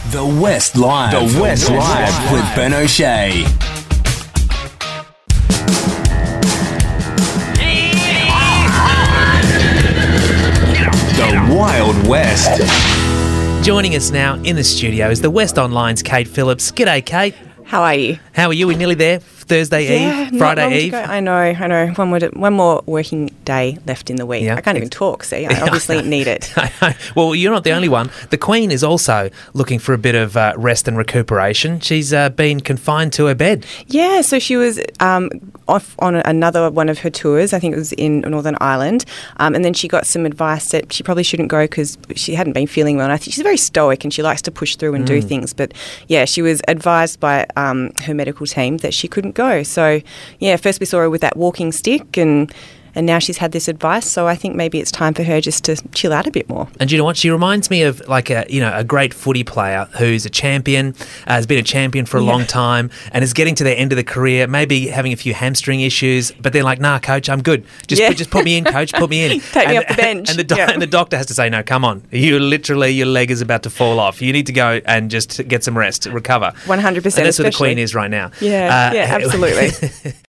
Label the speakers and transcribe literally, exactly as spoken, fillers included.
Speaker 1: The West Live. The West Live with Ben O'Shea. The Wild West.
Speaker 2: Joining us now in the studio is the West Online's Kate Phillips. G'day, Kate.
Speaker 3: How are you?
Speaker 2: How are you? We're nearly there. Thursday
Speaker 3: yeah,
Speaker 2: Eve, Friday
Speaker 3: not long
Speaker 2: Eve.
Speaker 3: To go. I know, I know. One more, one more working day left in the week.
Speaker 2: Yeah.
Speaker 3: I can't even talk, see? I obviously need it.
Speaker 2: Well, you're not the only one. The Queen is also looking for a bit of uh, rest and recuperation. She's uh, been confined to her bed.
Speaker 3: Yeah, so she was um, off on another one of her tours. I think it was in Northern Ireland. Um, and then she got some advice that she probably shouldn't go because she hadn't been feeling well. And I think she's very stoic and she likes to push through and mm. do things. But yeah, she was advised by um, her medical team that she couldn't go. So yeah, first we saw her with that walking stick and and now she's had this advice, so I think maybe it's time for her just to chill out a bit more.
Speaker 2: And you know what? She reminds me of like a you know a great footy player who's a champion, uh, has been a champion for a yeah. long time, and is getting to their end of the career, maybe having a few hamstring issues, but they're like, "Nah, coach, I'm good. Just
Speaker 3: yeah.
Speaker 2: put, just put me in, coach. Put me in.
Speaker 3: Take
Speaker 2: and,
Speaker 3: me off the bench."
Speaker 2: And the, do-
Speaker 3: yeah.
Speaker 2: and the doctor has to say, "No, come on. You literally your leg is about to fall off. You need to go and just get some rest, recover."
Speaker 3: One hundred percent.
Speaker 2: And that's
Speaker 3: especially.
Speaker 2: where the Queen is right now.
Speaker 3: Yeah,
Speaker 2: uh,
Speaker 3: yeah, absolutely.